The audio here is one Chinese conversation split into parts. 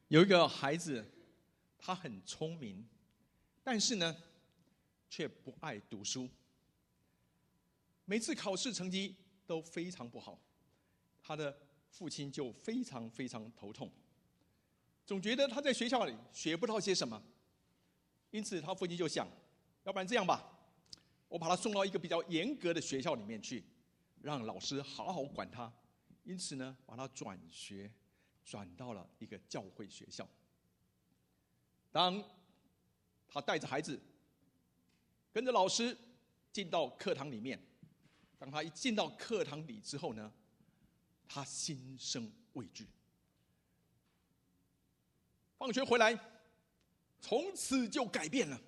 有一个孩子，他很聪明，但是呢，却不爱读书。每次考试成绩都非常不好，他的父亲就非常非常头痛，总觉得他在学校里学不到些什么。因此，他父亲就想，要不然这样吧，我把他送到一个比较严格的学校里面去，让老师好好管他。因此呢，把他转学，转到了一个教会学校。当他带着孩子，跟着老师进到课堂里面，当他一进到课堂里之后呢，他心生畏惧。放学回来，从此就改变了。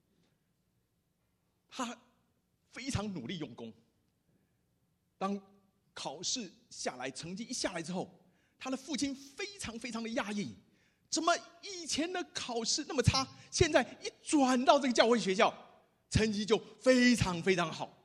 他非常努力用功。当考试下来，成绩一下来之后，他的父亲非常非常的讶异，怎么以前的考试那么差，现在一转到这个教会学校，成绩就非常非常好。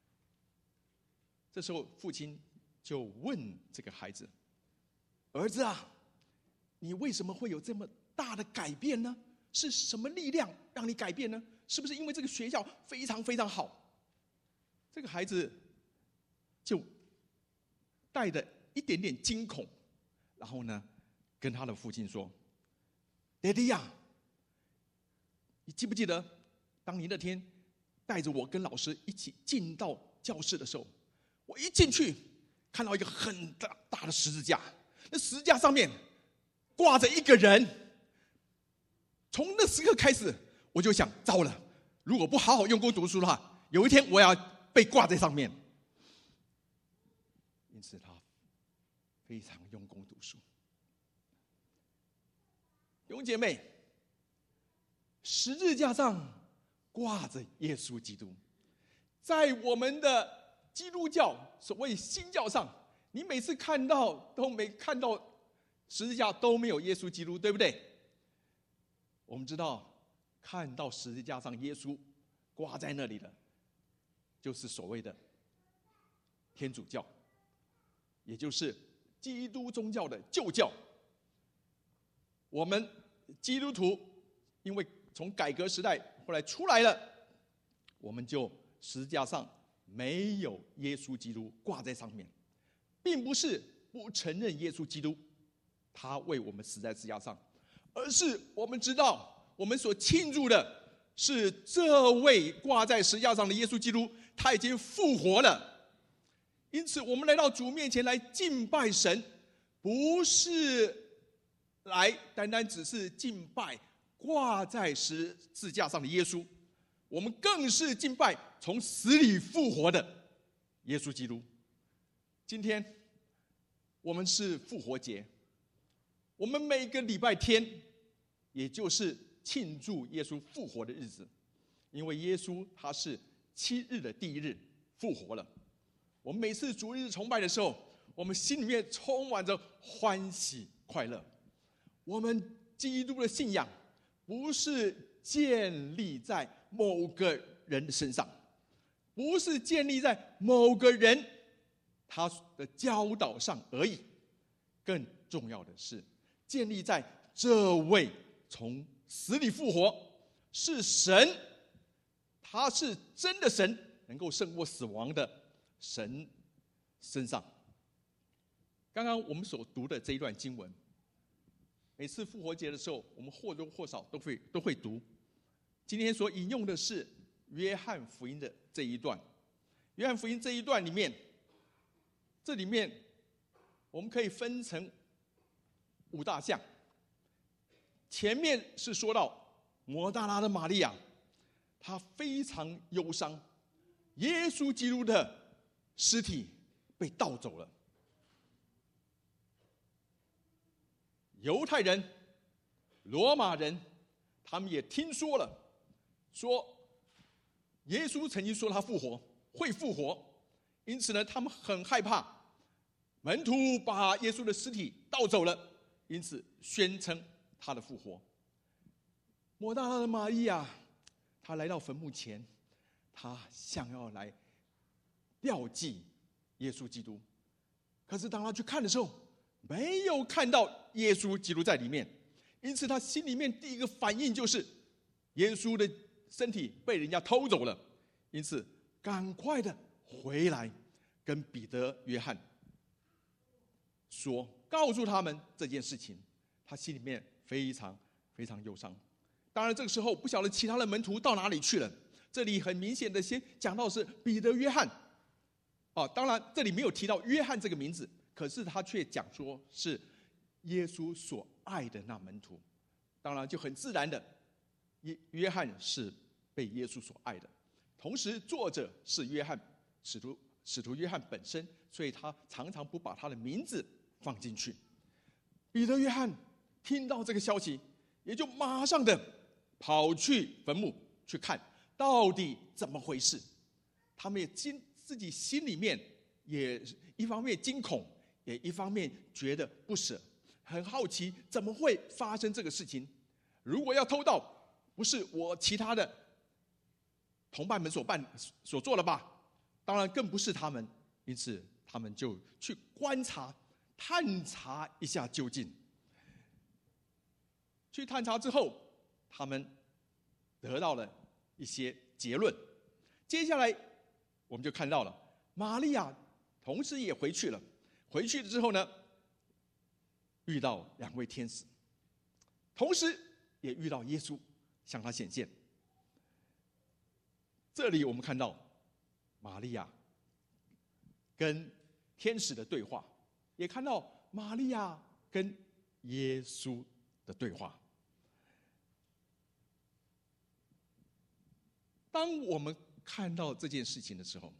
这时候父亲就问这个孩子：“儿子啊，你为什么会有这么大的改变呢？是什么力量让你改变呢？是不是因为这个学校非常非常好？”这个孩子就带着一点点惊恐，然后呢，跟他的父亲说：“爹地呀，你记不记得，当你那天带着我跟老师一起进到教室的时候，我一进去看到一个很大的十字架，那十字架上面挂着一个人。从那时刻开始，我就想，糟了，如果不好好用功读书的话，有一天我要被挂在上面。”因此他非常用功读书。弟兄姐妹，十字架上挂着耶稣基督。在我们的基督教所谓新教上，你每次看到都没看到十字架都没有耶稣基督，对不对？我们知道，看到十字架上耶稣挂在那里的，就是所谓的天主教，也就是基督宗教的旧教。我们基督徒因为从改革时代后来出来了，我们就十字架上没有耶稣基督挂在上面，并不是不承认耶稣基督他为我们死在十字架上，而是我们知道我们所庆祝的是这位挂在十字架上的耶稣基督他已经复活了。因此我们来到主面前来敬拜神，不是来单单只是敬拜挂在十字架上的耶稣，我们更是敬拜从死里复活的耶稣基督。今天我们是复活节，我们每个礼拜天也就是庆祝耶稣复活的日子，因为耶稣他是7日的第1日复活了。我们每次主日崇拜的时候，我们心里面充满着欢喜快乐。我们基督的信仰不是建立在某个人的身上，不是建立在某个人他的教导上而已，更重要的是建立在这位从死里复活，是神，他是真的神，能够胜过死亡的神身上。刚刚我们所读的这一段经文，每次复活节的时候，我们或多或少都会读。今天所引用的是约翰福音的这一段。约翰福音这一段里面，这里面我们可以分成5大项。前面是说到抹大拉的玛利亚，她非常忧伤，耶稣基督的尸体被盗走了。犹太人、罗马人，他们也听说了，说耶稣曾经说他复活，会复活，因此呢，他们很害怕门徒把耶稣的尸体盗走了，因此宣称他的复活。抹大拉的玛利亚，她来到坟墓前，她想要来吊祭耶稣基督，可是当她去看的时候，没有看到耶稣基督在里面， 因此他心里面第一个反应就是耶稣的身体被人家偷走了，因此赶快的回来跟彼得、约翰说，告诉他们这件事情。他心里面非常非常忧伤。当然这个时候不晓得其他的门徒到哪里去了，这里很明显的先讲到是彼得、约翰。当然这里没有提到约翰这个名字，可是他却讲说是耶稣所爱的那门徒。当然就很自然的，约翰是被耶稣所爱的，同时作者是约翰，使徒约翰本身，所以他常常不把他的名字放进去。彼得、约翰听到这个消息，也就马上的跑去坟墓去看到底怎么回事。他们也自己心里面也一方面惊恐，也一方面觉得不舍，很好奇怎么会发生这个事情。如果要偷盗，不是我其他的同伴们所做的吧？当然更不是他们，因此他们就去观察探查一下究竟。去探查之后，他们得到了一些结论。接下来我们就看到了玛利亚同时也回去了。回去了之后呢，遇到2位天使，同时也遇到耶稣向他显现。这里我们看到玛利亚跟天使的对话，也看到玛利亚跟耶稣的对话。当我们看到这件事情的时候，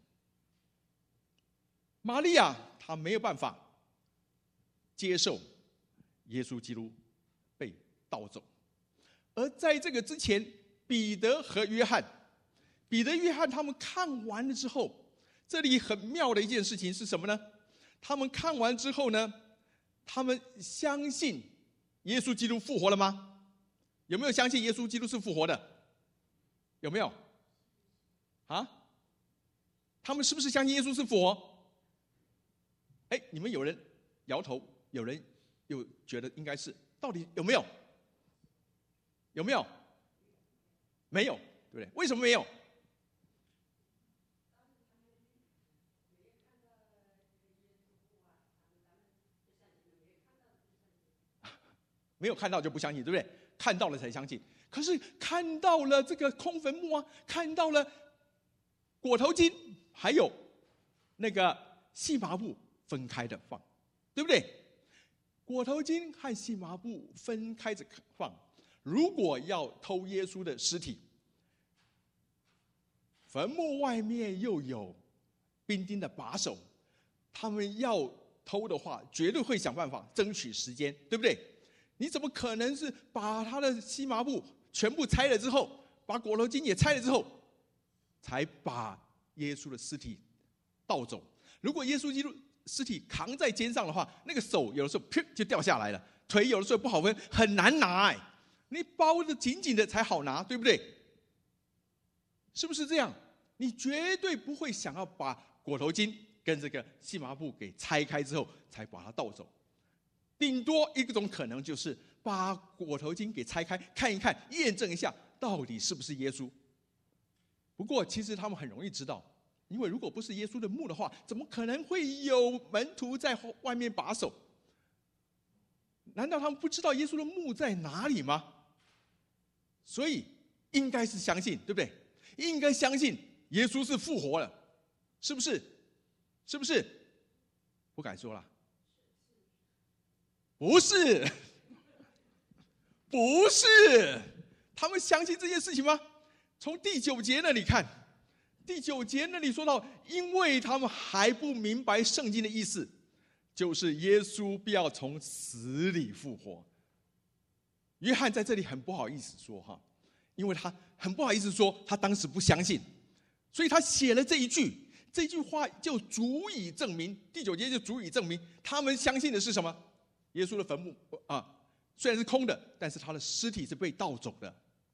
玛利亚她没有办法接受耶稣基督被盗走。而在这个之前，彼得和约翰他们看完了之后，这里很妙的一件事情是什么呢？他们看完之后呢，他们相信耶稣基督复活了吗？有没有相信耶稣基督是复活的？有没有？他们是不是相信耶稣是复活？你们有人摇头，有人又觉得应该是，到底有没有？有没有？没有，对不对？为什么没有？没有看到就不相信，对不对？看到了才相信。可是看到了这个空坟墓啊，看到了裹头巾，还有那个细麻布分开的放，对不对？裹头巾和细麻布分开着放。如果要偷耶稣的尸体，坟墓外面又有兵丁的把守，他们要偷的话，绝对会想办法争取时间，对不对？你怎么可能是把他的细麻布全部拆了之后，把裹头巾也拆了之后，才把耶稣的尸体盗走？如果耶稣基督尸体扛在肩上的话，那个手有的时候噗就掉下来了，腿有的时候不好分，很难拿你包得紧紧的才好拿，对不对？是不是这样？你绝对不会想要把裹头巾跟这个细麻布给拆开之后才把它盗走。顶多一种可能就是把裹头巾给拆开，看一看，验证一下到底是不是耶稣。不过其实他们很容易知道，因为如果不是耶稣的墓的话，怎么可能会有门徒在外面把守？难道他们不知道耶稣的墓在哪里吗？所以应该是相信，对不对？应该相信耶稣是复活了，是不是？是不是？不敢说了。不是，不是，他们相信这件事情吗？从第9节那里看，第9节那里说到，因为他们还不明白圣经的意思，就是耶稣必要从死里复活。约翰在这里很不好意思说因为他很不好意思说他当时不相信，所以他写了这一句话就足以证明，第9节就足以证明他们相信的是什么？耶稣的坟墓虽然是空的，但是他的尸体是被盗走的，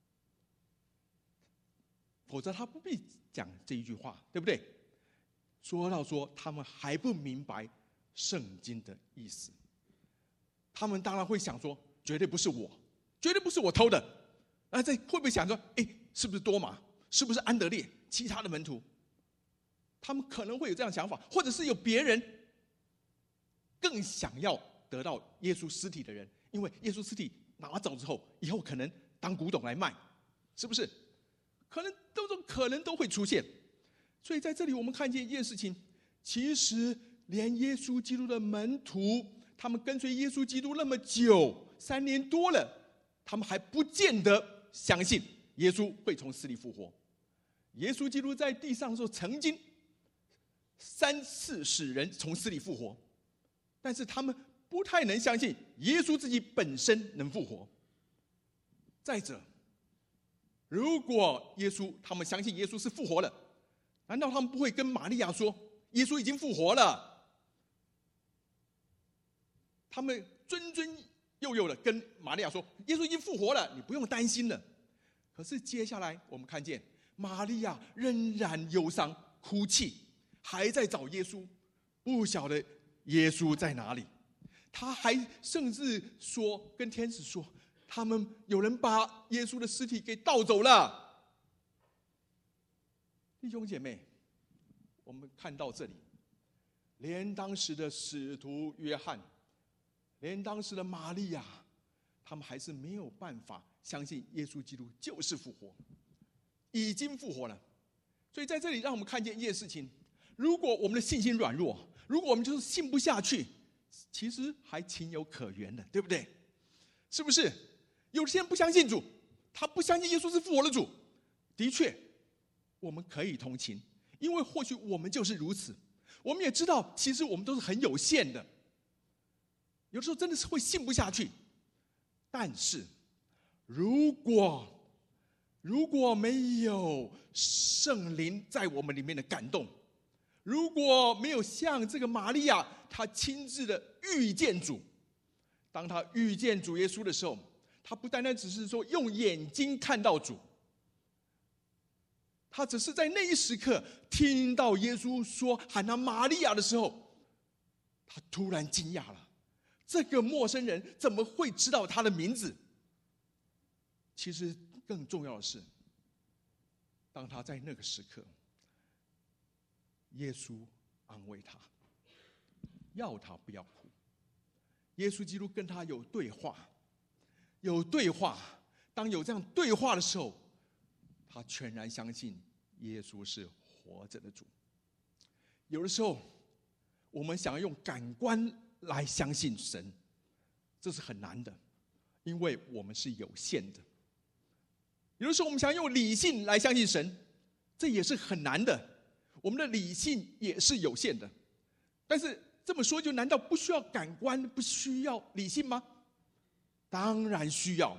否则他不必讲这一句话，对不对？说到说他们还不明白圣经的意思，他们当然会想说，绝对不是我， 绝对不是我偷的。这会不会想说，是不是多马？是不是安德烈？其他的门徒？他们可能会有这样想法，或者是有别人更想要得到耶稣尸体的人，因为耶稣尸体拿走之后，以后可能当古董来卖，是不是？可能都会出现。所以在这里我们看见一件事情，其实连耶稣基督的门徒，他们跟随耶稣基督那么久，3年多了，他们还不见得相信耶稣会从死里复活。耶稣基督在地上的时候，曾经3次使人从死里复活，但是他们不太能相信耶稣自己本身能复活。再者，如果他们相信耶稣是复活了，难道他们不会跟玛利亚说耶稣已经复活了？他们谆谆幼幼的跟玛利亚说耶稣已经复活了，你不用担心了。可是接下来我们看见玛利亚仍然忧伤哭泣，还在找耶稣，不晓得耶稣在哪里。他还甚至说，跟天使说，有人把耶稣的尸体给盗走了。弟兄姐妹，我们看到这里，连当时的使徒约翰，连当时的玛利亚，他们还是没有办法相信耶稣基督就是复活，已经复活了。所以在这里让我们看见一件事情，如果我们的信心软弱，如果我们就是信不下去，其实还情有可原的，对不对？是不是？有些人不相信主，他不相信耶稣是复活的主，的确我们可以同情，因为或许我们就是如此。我们也知道其实我们都是很有限的，有的时候真的是会信不下去。但是如果没有圣灵在我们里面的感动，如果没有像这个玛利亚她亲自的遇见主，当她遇见主耶稣的时候，她不单单只是说用眼睛看到主，她只是在那一时刻听到耶稣说喊她玛利亚的时候，她突然惊讶了，这个陌生人怎么会知道她的名字？其实更重要的是，当她在那个时刻，耶稣安慰她，要她不要哭。耶稣基督跟她有对话，当有这样对话的时候，她全然相信耶稣是活着的主。有的时候我们想要用感官来相信神，这是很难的，因为我们是有限的。有的时候我们想要用理性来相信神，这也是很难的，我们的理性也是有限的。但是这么说，就难道不需要感官，不需要理性吗？当然需要，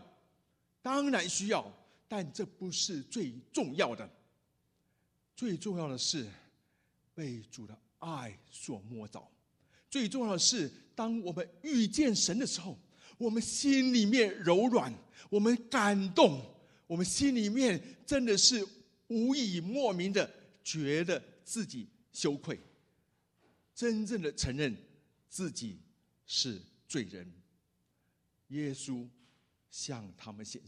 但这不是最重要的。最重要的是被主的爱所摸着。最重要的是，当我们遇见神的时候，我们心里面柔软，我们感动，我们心里面真的是无以莫名的觉得自己羞愧，真正的承认自己是罪人。耶稣向他们显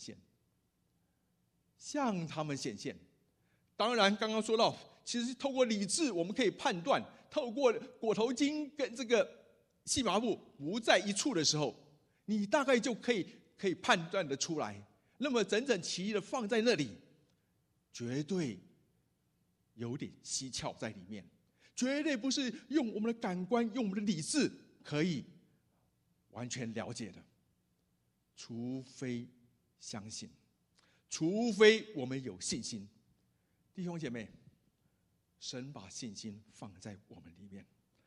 现。当然刚刚说到，其实透过理智我们可以判断，透过裹头巾跟这个细麻布不在一处的时候，你大概就可以判断得出来。那么整整齐齐的放在那里，绝对有点蹊跷在里面，绝对不是用我们的感官，用我们的理智可以完全了解的。除非相信，除非我们有信心。弟兄姐妹，神把信心放在我们里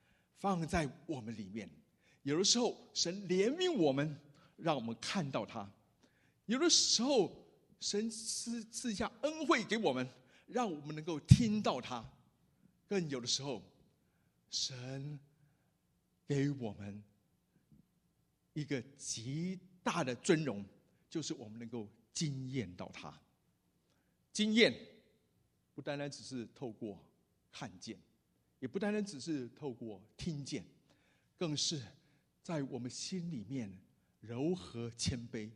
面，有的时候神怜悯我们，让我们看到他；有的时候神赐下恩惠给我们，让我们能够听到他；更有的时候神给我们一个极大的尊荣，就是我们能够经验到他。经验不单单只是透过看见，也不单单只是透过听见，更是在我们心里面柔和谦卑，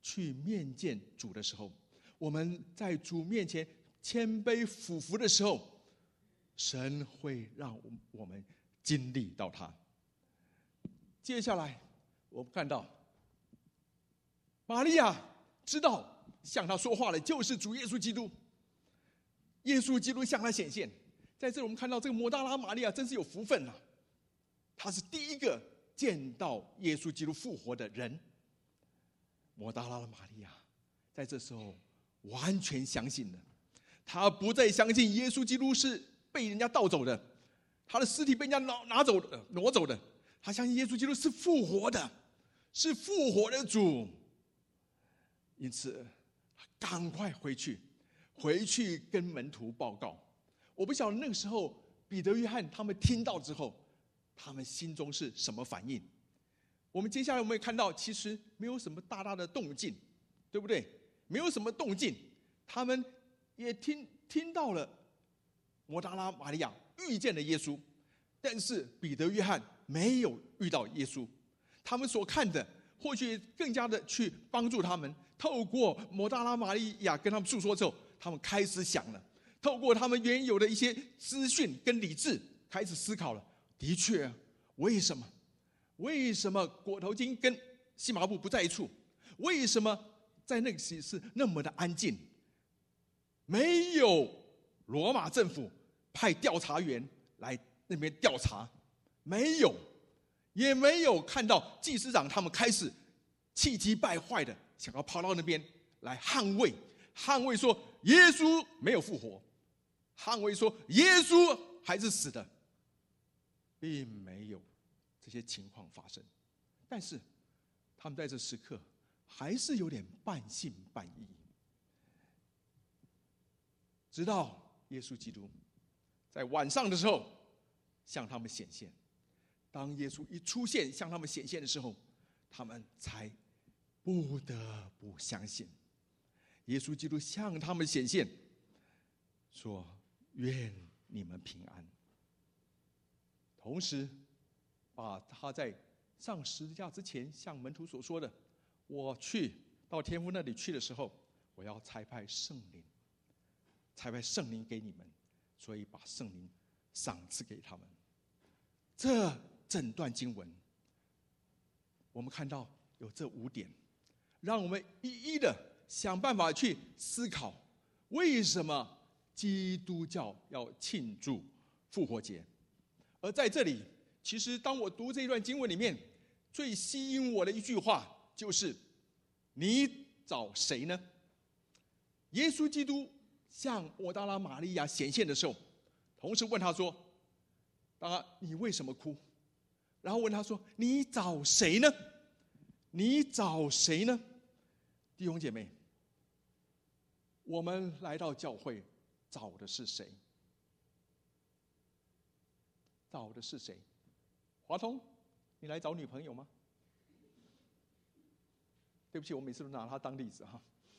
去面见主的时候，我们在主面前谦卑俯伏的时候，神会让我们经历到他。接下来我们看到玛利亚知道向他说话的就是主耶稣基督，耶稣基督向他显现。在这里我们看到这个抹大拉玛利亚真是有福分啊，她是第一个见到耶稣基督复活的人。抹大拉的玛利亚在这时候完全相信了，她不再相信耶稣基督是被人家盗走的，他的尸体被人家挪走的，他相信耶稣基督是复活的，是复活的主。因此赶快回去跟门徒报告。我不晓得那个时候彼得约翰他们听到之后，他们心中是什么反应。我们接下来我们也看到，其实没有什么大大的动静，对不对？没有什么动静，他们也听到了抹大拉玛利亚遇见了耶稣，但是彼得约翰没有遇到耶稣。他们所看的或许更加的去帮助他们，透过抹大拉玛利亚跟他们诉说之后，他们开始想了，透过他们原有的一些资讯跟理智开始思考了。的确，为什么裹头巾跟细麻布不在一处？为什么在那个时是那么的安静？没有罗马政府派调查员来那边调查，没有，也没有看到祭司长他们开始气急败坏的想要跑到那边来捍卫说耶稣没有复活，捍卫说耶稣还是死的，并没有这些情况发生。但是他们在这时刻还是有点半信半疑，直到耶稣基督在晚上的时候向他们显现。当耶稣一出现向他们显现的时候，他们才不得不相信。耶稣基督向他们显现说，愿你们平安。同时把他在上十字架之前向门徒所说的，我去到天父那里去的时候，我要差派圣灵给你们，所以把圣灵赏赐给他们。这整段经文我们看到有这5点，让我们一一的想办法去思考，为什么基督教要庆祝复活节。而在这里，其实当我读这一段经文里面，最吸引我的一句话就是你找谁呢？耶稣基督向抹大拉玛利亚显现的时候，同时问他说，当然你为什么哭？然后问他说，你找谁呢？你找谁呢？弟兄姐妹，我们来到教会找的是谁？找的是谁？华通，你来找女朋友吗？对不起，我每次都拿他当例子哈。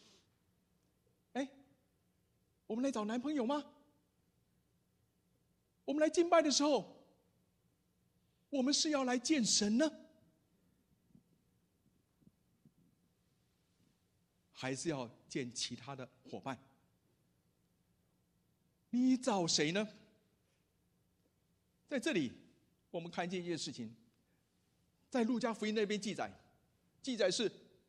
我们来找男朋友吗？我们来敬拜的时候，我们是要来见神呢，还是要见其他的伙伴？你找谁呢？在这里我们看见一件事情，在路加福音那边记载是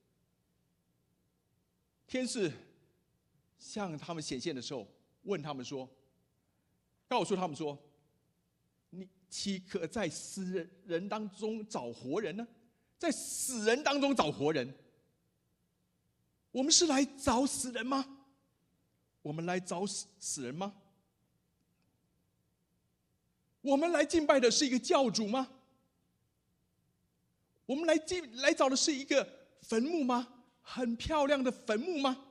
天使向他们显现的时候，问他们说，告诉他们说，你岂可在死人当中找活人呢？在死人当中找活人，我们是来找死人吗？我们来找死人吗？我们来敬拜的是一个教主吗？我们来找的是一个坟墓吗？很漂亮的坟墓吗？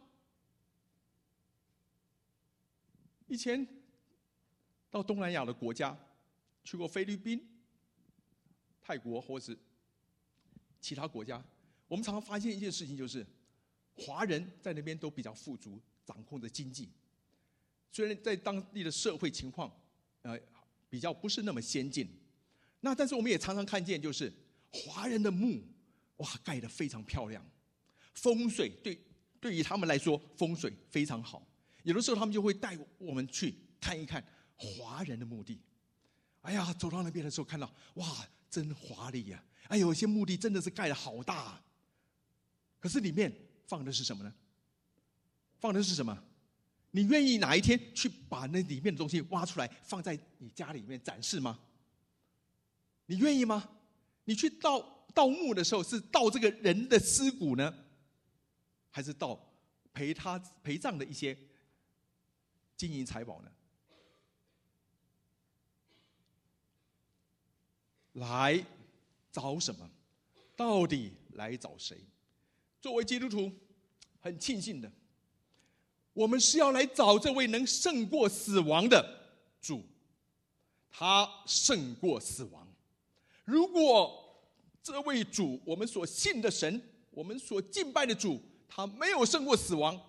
以前到东南亚的国家，去过菲律宾、泰国或是其他国家，我们常常发现一件事情，就是华人在那边都比较富足，掌控着经济。虽然在当地的社会情况比较不是那么先进，但是我们也常常看见，就是华人的墓盖得非常漂亮， 风水对于他们来说，风水非常好。有的时候他们就会带我们去看一看华人的墓地。哎呀，走到那边的时候看到，哇，真华丽呀！哎，有一些墓地真的是盖得好大，可是里面放的是什么呢？放的是什么？你愿意哪一天去把那里面的东西挖出来，放在你家里面展示吗？你愿意吗？你去盗墓的时候，是盗这个人的尸骨呢，还是盗陪葬的一些金银财宝呢？来找什么？到底来找谁？作为基督徒，很庆幸的，我们是要来找这位能胜过死亡的主。他胜过死亡。如果这位主，我们所信的神，我们所敬拜的主，他没有胜过死亡，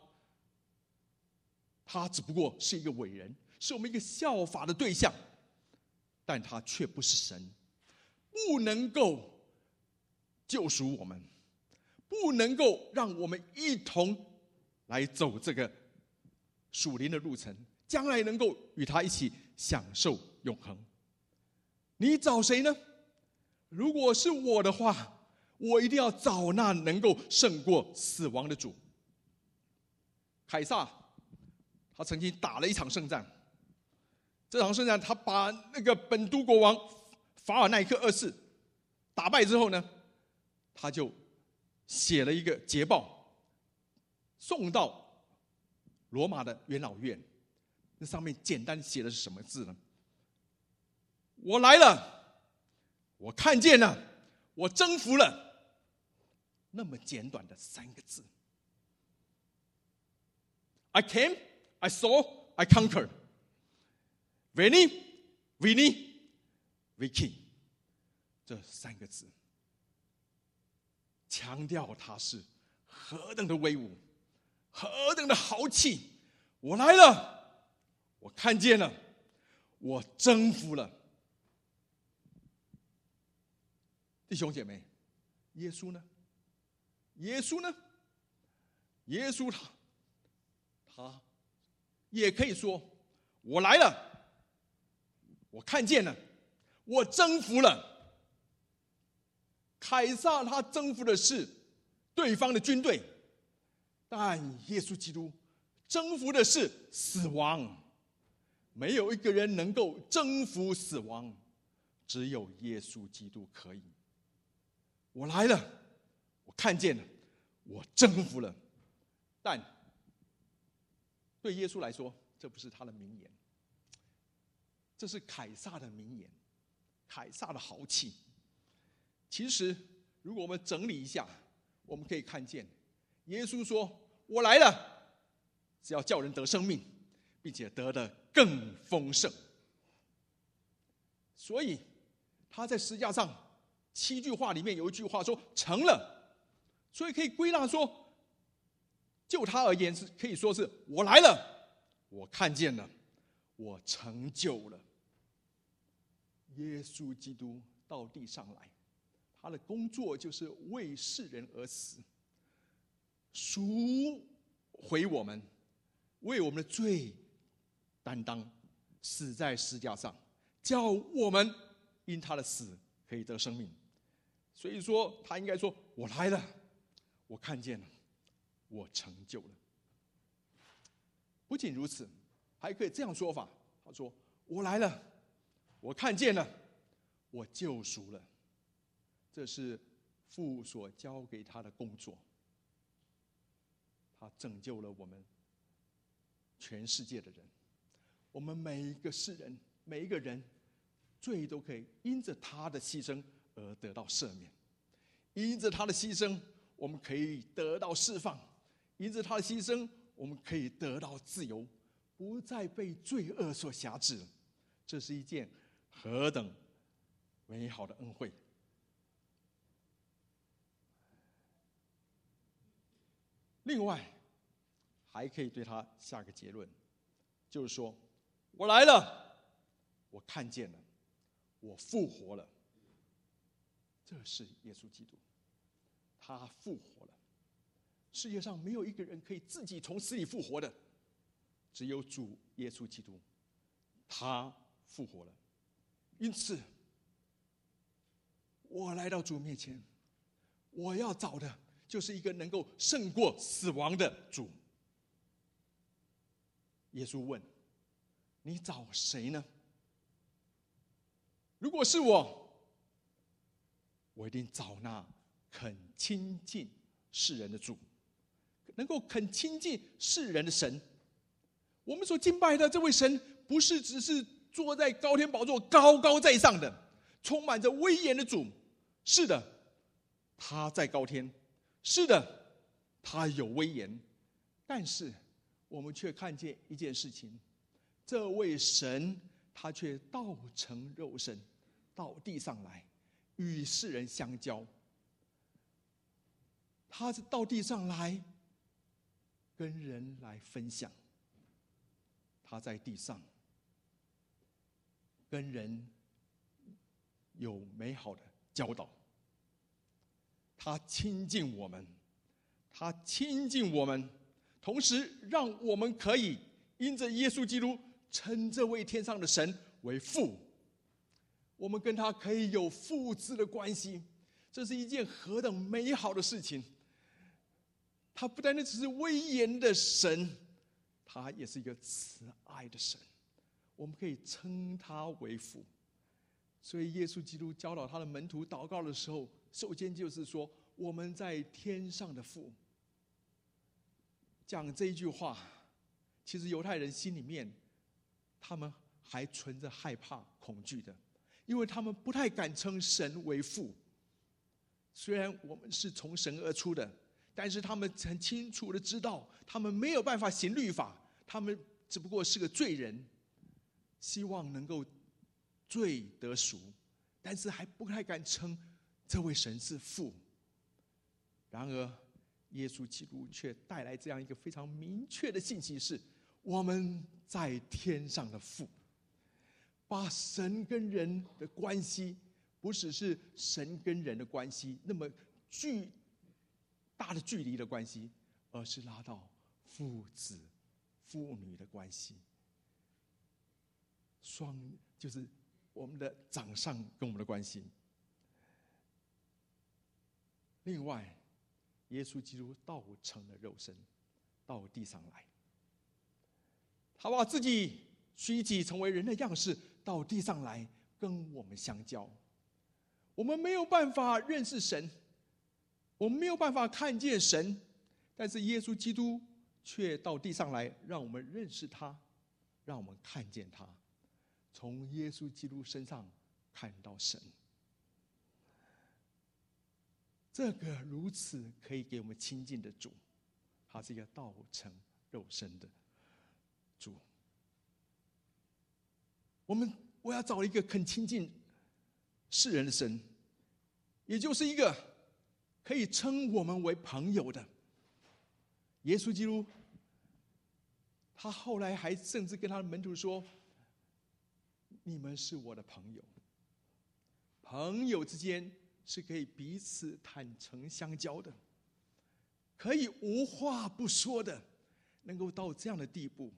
他只不过是一个伟人，是我们一个效法的对象，但他却不是神，不能够救赎我们，不能够让我们一同来走这个属灵的路程，将来能够与他一起享受永恒。你找谁呢？如果是我的话，我一定要找那能够胜过死亡的主。凯撒他曾经打了一场胜战，这场胜战他把那个本都国王法尔奈克二世打败之后呢，他就写了一个捷报，送到罗马的元老院。那上面简单写的是什么字呢？我来了，我看见了，我征服了。那么简短的3个字。I came, I saw, I conquered. Veni, Vini, Vici. 这3个字强调他是何等的威武，何等的豪气。我来了，我看见了，我征服了。弟兄姐妹，耶稣呢？耶稣呢？耶稣他也可以说，我来了，我看见了，我征服了。凯撒他征服的是对方的军队，但耶稣基督征服的是死亡。没有一个人能够征服死亡，只有耶稣基督可以。我来了，我看见了，我征服了。但对耶稣来说，这不是他的名言，这是凯撒的名言，凯撒的豪气。其实如果我们整理一下，我们可以看见耶稣说，我来了是要叫人得生命，并且得的更丰盛。所以他在十字架上7句话里面有一句话说成了，所以可以归纳说，就他而言是可以说是我来了，我看见了，我成就了。耶稣基督到地上来，他的工作就是为世人而死，赎回我们，为我们的罪担当，死在十字架上，叫我们因他的死可以得生命。所以说他应该说，我来了，我看见了，我成就了。不仅如此，还可以这样说法，他说，我来了，我看见了，我救赎了。这是父所交给他的工作，他拯救了我们全世界的人。我们每一个世人，每一个人罪都可以因着他的牺牲而得到赦免，因着他的牺牲我们可以得到释放，因着他的牺牲我们可以得到自由，不再被罪恶所辖制。这是一件何等美好的恩惠。另外还可以对他下个结论，就是说，我来了，我看见了，我复活了。这是耶稣基督，他复活了。 世界上没有一个人可以自己从死里复活的，只有主耶稣基督，他复活了。因此，我来到主面前，我要找的就是一个能够胜过死亡的主。耶稣问：你找谁呢？如果是我一定找那肯亲近世人的主，能够肯亲近世人的神。我们所敬拜的这位神，不是只是坐在高天宝座高高在上的，充满着威严的主。是的，他在高天，是的，他有威严。但是我们却看见一件事情，这位神他却道成肉身，到地上来与世人相交。他是到地上来跟人来分享，他在地上跟人有美好的教导，他亲近我们，同时让我们可以因着耶稣基督称这位天上的神为父，我们跟他可以有父子的关系。这是一件何等美好的事情！他不单单只是威严的神，他也是一个慈爱的神，我们可以称他为父。所以耶稣基督教导他的门徒祷告的时候，首先就是说我们在天上的父。讲这一句话，其实犹太人心里面他们还存着害怕恐惧的，因为他们不太敢称神为父。虽然我们是从神而出的，但是他们很清楚的知道，他们没有办法行律法，他们只不过是个罪人，希望能够罪得赎，但是还不太敢称这位神是父。然而耶稣基督却带来这样一个非常明确的信息，是我们在天上的父，把神跟人的关系，不只是神跟人的关系那么巨大的距离的关系，而是拉到父子父女的关系，就是我们的长上跟我们的关系。另外，耶稣基督道成了肉身，到地上来，他把自己虚己成为人的样式，到地上来跟我们相交。我们没有办法认识神，我们没有办法看见神，但是耶稣基督却到地上来，让我们认识他，让我们看见他，从耶稣基督身上看到神。这个如此可以给我们亲近的主，他是一个道成肉身的主。我要找一个肯亲近世人的神，也就是一个可以称我们为朋友的耶稣基督。他后来还甚至跟他的门徒说：你们是我的朋友。朋友之间是可以彼此坦诚相交的，可以无话不说的，能够到这样的地步。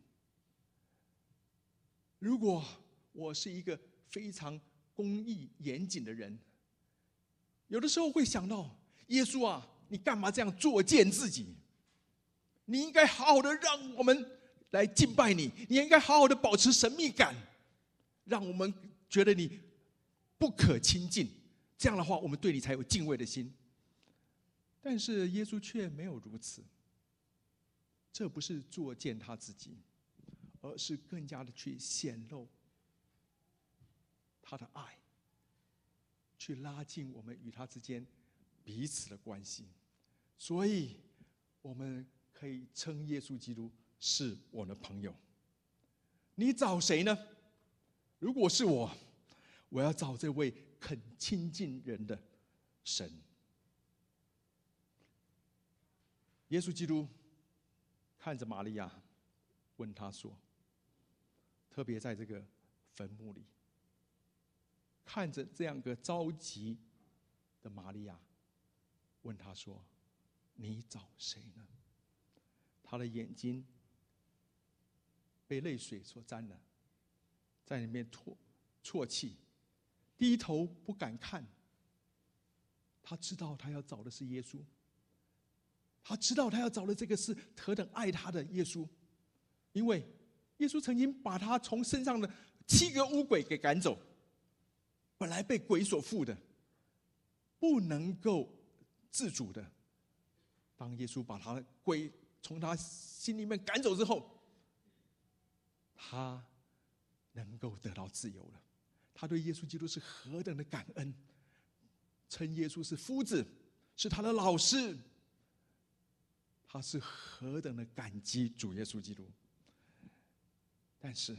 如果我是一个非常公义严谨的人，有的时候会想到，耶稣啊，你干嘛这样作践自己？你应该好好的让我们来敬拜你，你应该好好的保持神秘感，让我们觉得你不可亲近，这样的话我们对你才有敬畏的心。但是耶稣却没有如此，这不是作践他自己，而是更加的去显露他的爱，去拉近我们与他之间彼此的关系。所以我们可以称耶稣基督是我的朋友。你找谁呢？如果是我要找这位肯亲近人的神。耶稣基督看着玛利亚，问他说，特别在这个坟墓里，看着这样个着急的玛利亚，问他说：你找谁呢？ 他的眼睛被泪水所沾了，在里面啜泣，低头不敢看。他知道他要找的是耶稣，他知道他要找的这个是何等爱他的耶稣，因为耶稣曾经把他从身上的7个污鬼给赶走，本来被鬼所附的，不能够自主的。当耶稣把他的鬼从他心里面赶走之后，他能够得到自由了。他对耶稣基督是何等的感恩，称耶稣是夫子，是他的老师，他是何等的感激主耶稣基督。但是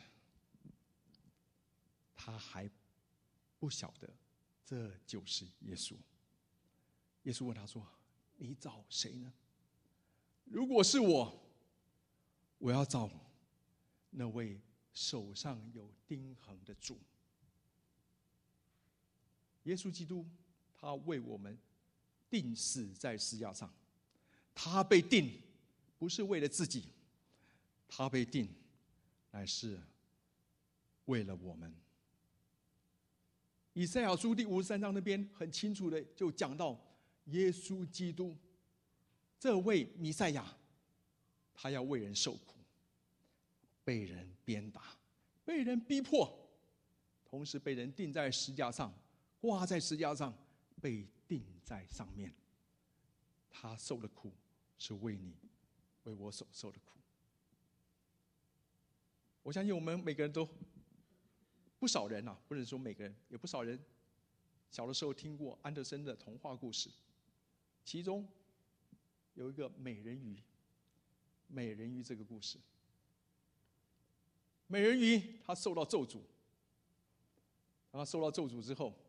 他还不晓得这就是耶稣。耶稣问他说：你找谁呢？如果是我要找那位手上有钉痕的主。耶稣基督他为我们钉死在十字架上，他被钉不是为了自己，他被钉乃是为了我们。以赛亚书第53章那边很清楚的就讲到耶稣基督这位弥赛亚，他要为人受苦，被人鞭打，被人逼迫，同时被人钉在十字架上，挂在十字架上，被钉在上面。他受的苦是为你为我所受的苦。我相信我们每个人都不少人不能说每个人，也不少人小的时候听过安德森的童话故事，其中有一个美人鱼。美人鱼这个故事，美人鱼她受到咒诅，当她受到咒诅之后，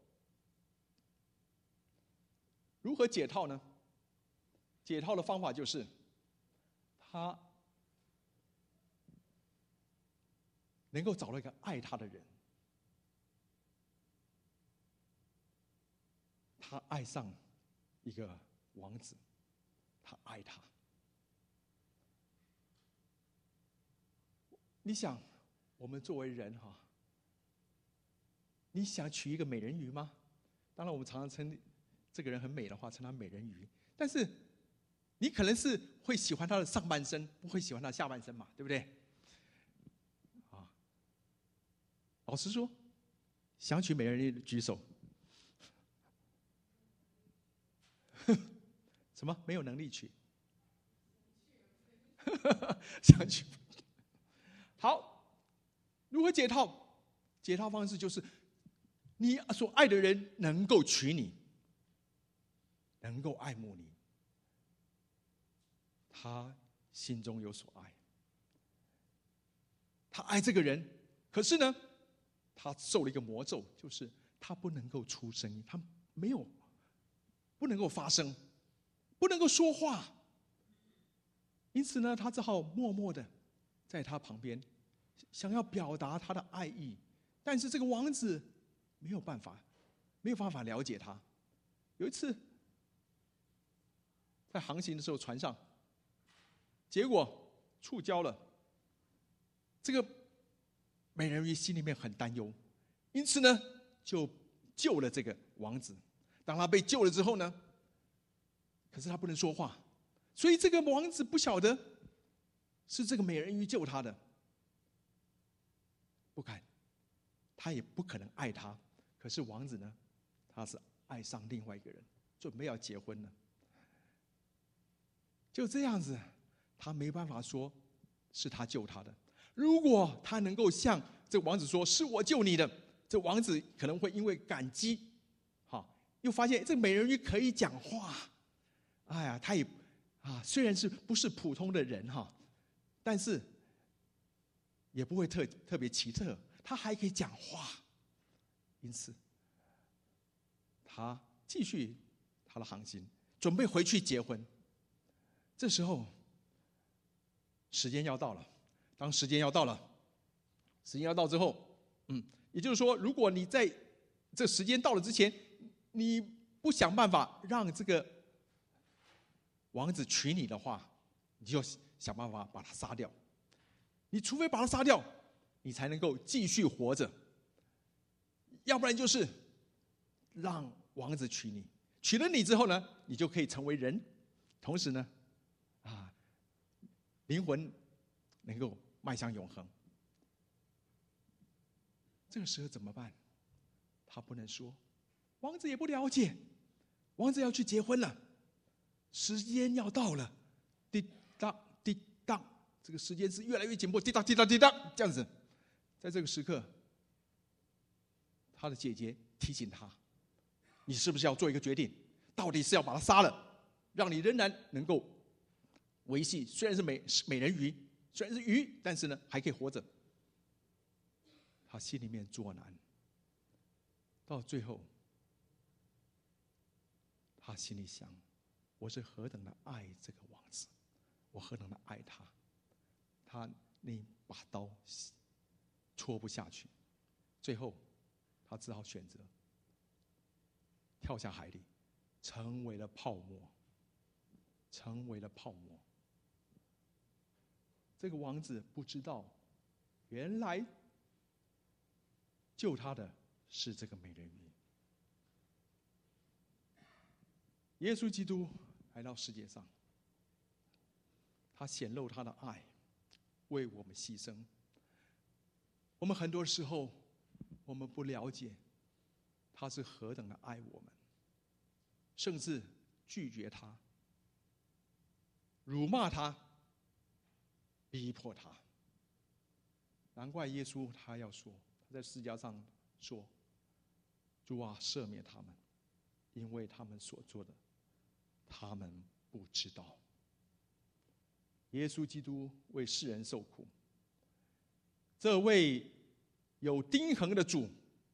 如何解套呢？解套的方法就是她能够找到一个爱她的人。他爱上一个王子，他爱他。你想，我们作为人你想娶一个美人鱼吗？当然，我们常常称这个人很美的话，称她美人鱼。但是，你可能是会喜欢她的上半身，不会喜欢她的下半身嘛，对不对？老实说，想娶美人鱼的举手。什么？没有能力娶？想娶？好，如何解套？解套方式就是你所爱的人能够娶你，能够爱慕你，他心中有所爱，他爱这个人，可是呢，他受了一个魔咒，就是他不能够出声音，他不能够发声，不能够说话，因此呢，他只好默默的在他旁边，想要表达他的爱意，但是这个王子没有办法了解他。有一次，在航行的时候，船上，结果触礁了，这个美人鱼心里面很担忧，因此呢，就救了这个王子。当他被救了之后呢，可是他不能说话，所以这个王子不晓得是这个美人鱼救他的，不敢，他也不可能爱他。可是王子呢，他是爱上另外一个人，准备要结婚了。就这样子，他没办法说是他救他的。如果他能够向这个王子说是我救你的，这王子可能会因为感激，又发现这美人鱼可以讲话，哎呀，他也虽然是不是普通的人但是也不会特别奇特，他还可以讲话，因此他继续他的航行，准备回去结婚。这时候时间要到了，当时间要到之后，也就是说，如果你在这时间到了之前，你不想办法让这个王子娶你的话， 你就想办法把他杀掉。你除非把他杀掉，你才能够继续活着，要不然就是让王子娶你，娶了你之后呢，你就可以成为人，同时呢，灵魂能够迈向永恒。这个时候怎么办？他不能说，王子也不了解，王子要去结婚了，时间要到了，滴答滴答，这个时间是越来越紧迫，滴答滴答滴答，这样子。在这个时刻，他的姐姐提醒他：你是不是要做一个决定？到底是要把他杀了，让你仍然能够维系，虽然是美人鱼，虽然是鱼，但是呢还可以活着。他心里面作难，到最后，他心里想：我是何等的爱这个王子，我何等的爱他，他那把刀戳不下去，最后他只好选择跳下海里，成为了泡沫，成为了泡沫。这个王子不知道，原来救他的是这个美人鱼。耶稣基督来到世界上，他显露他的爱，为我们牺牲。我们很多时候，我们不了解他是何等的爱我们，甚至拒绝他、辱骂他、逼迫他。难怪耶稣他要说，他在十字架上说：“主啊，赦免他们，因为他们所做的，他们不知道。”耶稣基督为世人受苦，这位有钉痕的主，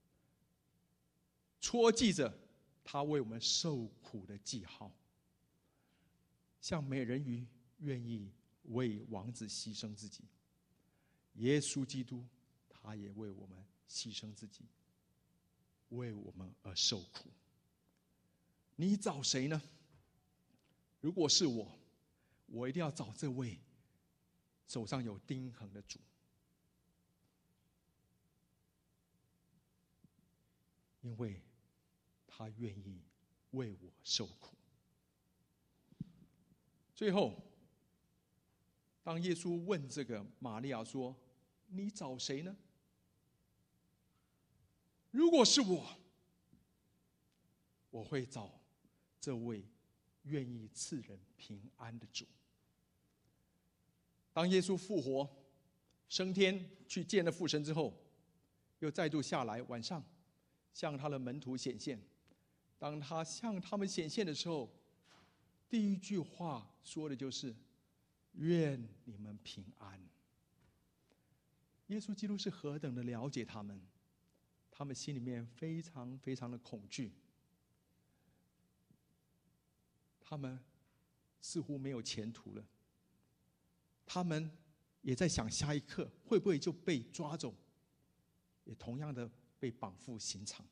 戳记着他为我们受苦的记号，像美人鱼愿意为王子牺牲自己，耶稣基督他也为我们牺牲自己，为我们而受苦。你找谁呢？如果是我，我一定要找这位手上有钉痕的主，因为他愿意为我受苦。最后，当耶稣问这个玛利亚说：“你找谁呢？”如果是我，我会找这位愿意赐人平安的主。当耶稣复活升天去见了父神之后，又再度下来，晚上向他的门徒显现。当他向他们显现的时候，第一句话说的就是：“愿你们平安。”耶稣基督是何等的了解他们，他们心里面非常非常的恐惧，他们似乎没有前途了，他们也在想下一刻会不会就被抓走，也同样的被绑赴刑场。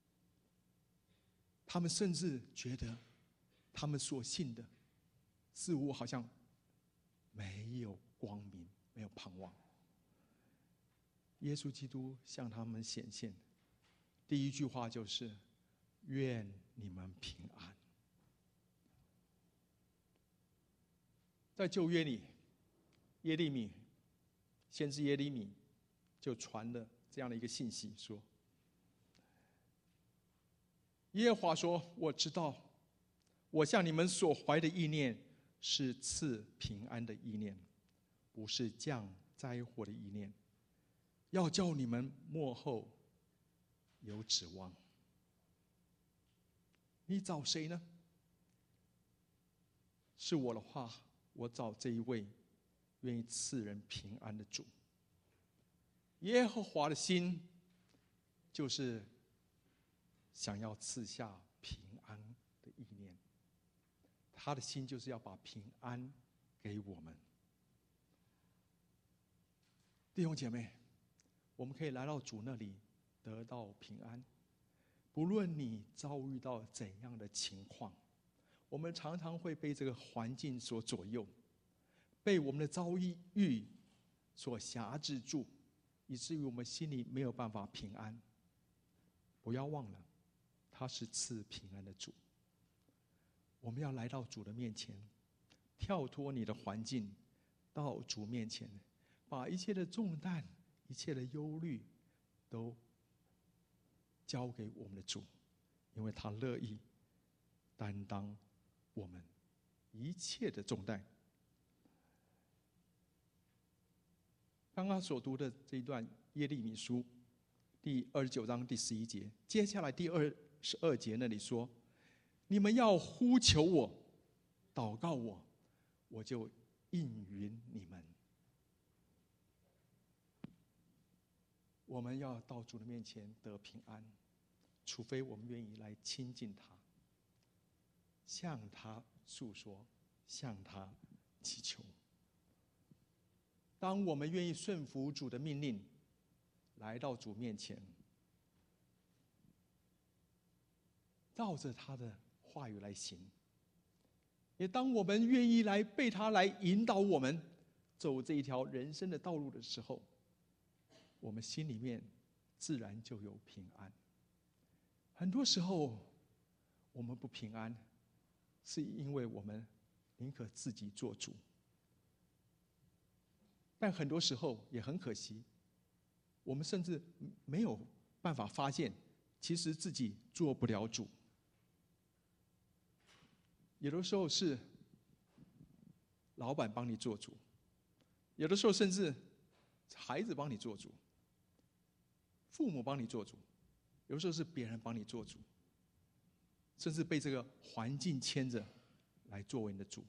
他们甚至觉得他们所信的似乎好像没有光明，没有盼望。耶稣基督向他们显现，第一句话就是：“愿你们平安。”在旧约里，耶利米先知耶利米就传了这样的一个信息，说：“耶和华说，我知道，我向你们所怀的意念是赐平安的意念，不是降灾祸的意念，要叫你们末后有指望。”你找谁呢？是我的话，我找这一位愿意赐人平安的主。耶和华的心就是想要赐下平安的意念，他的心就是要把平安给我们。弟兄姐妹，我们可以来到主那里得到平安。不论你遭遇到怎样的情况，我们常常会被这个环境所左右， 被我们的遭遇所辖制住，以至于我们心里没有办法平安。不要忘了，他是赐平安的主。我们要来到主的面前，跳脱你的环境，到主面前，把一切的重担、一切的忧虑都交给我们的主，因为他乐意担当我们一切的重担。刚刚所读的这一段耶利米书第29章第11节，接下来第22节那里说：你们要呼求我，祷告我，我就应允你们。我们要到主的面前得平安，除非我们愿意来亲近他，向他诉说，向他祈求。当我们愿意顺服主的命令，来到主面前，照着他的话语来行，也当我们愿意来被他来引导我们走这一条人生的道路的时候，我们心里面自然就有平安。很多时候我们不平安，是因为我们宁可自己做主，但很多时候也很可惜，我们甚至没有办法发现，其实自己做不了主。有的时候是老板帮你做主，有的时候甚至孩子帮你做主，父母帮你做主，有的时候是别人帮你做主，甚至被这个环境牵着来作为你的主。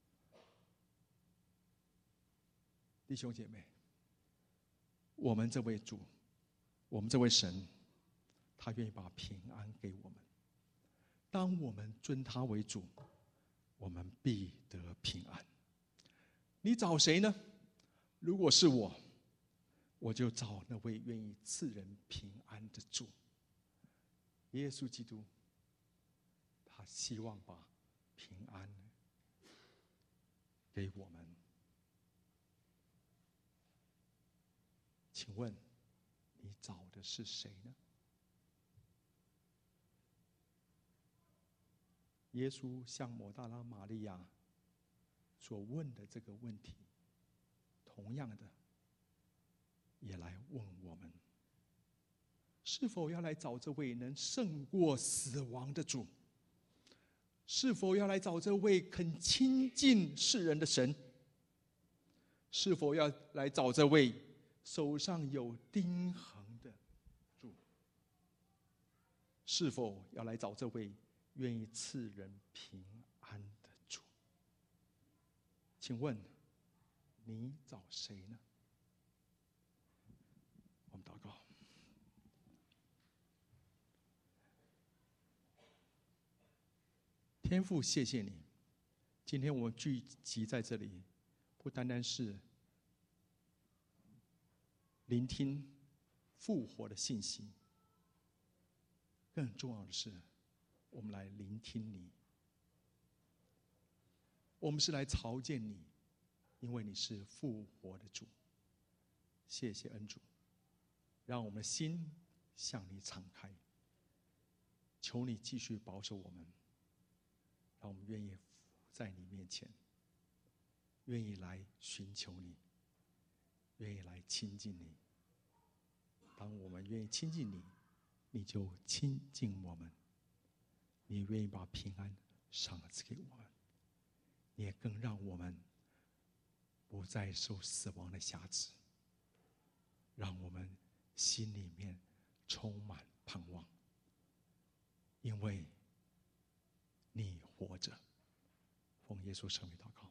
弟兄姐妹，我们这位主，我们这位神，他愿意把平安给我们。当我们尊他为主，我们必得平安。你找谁呢？如果是我，我就找那位愿意赐人平安的主。耶稣基督，他希望把平安给我们。请问你找的是谁呢？耶稣向抹大拉玛利亚所问的这个问题，同样的也来问我们：是否要来找这位能胜过死亡的主？是否要来找这位肯亲近世人的神？是否要来找这位手上有钉痕的主？是否要来找这位愿意赐人平安的主？请问你找谁呢？我们祷告。天父，谢谢你，今天我们聚集在这里，不单单是聆听复活的信息，更重要的是，我们来聆听你。我们是来朝见你，因为你是复活的主。谢谢恩主，让我们的心向你敞开，求你继续保守我们，让我们愿意在你面前，愿意来寻求你，愿意来亲近你。当我们愿意亲近你，你就亲近我们，你愿意把平安赏赐给我们，你也更让我们不再受死亡的辖制，让我们心里面充满盼望，因为你活着。奉耶稣圣名祷告。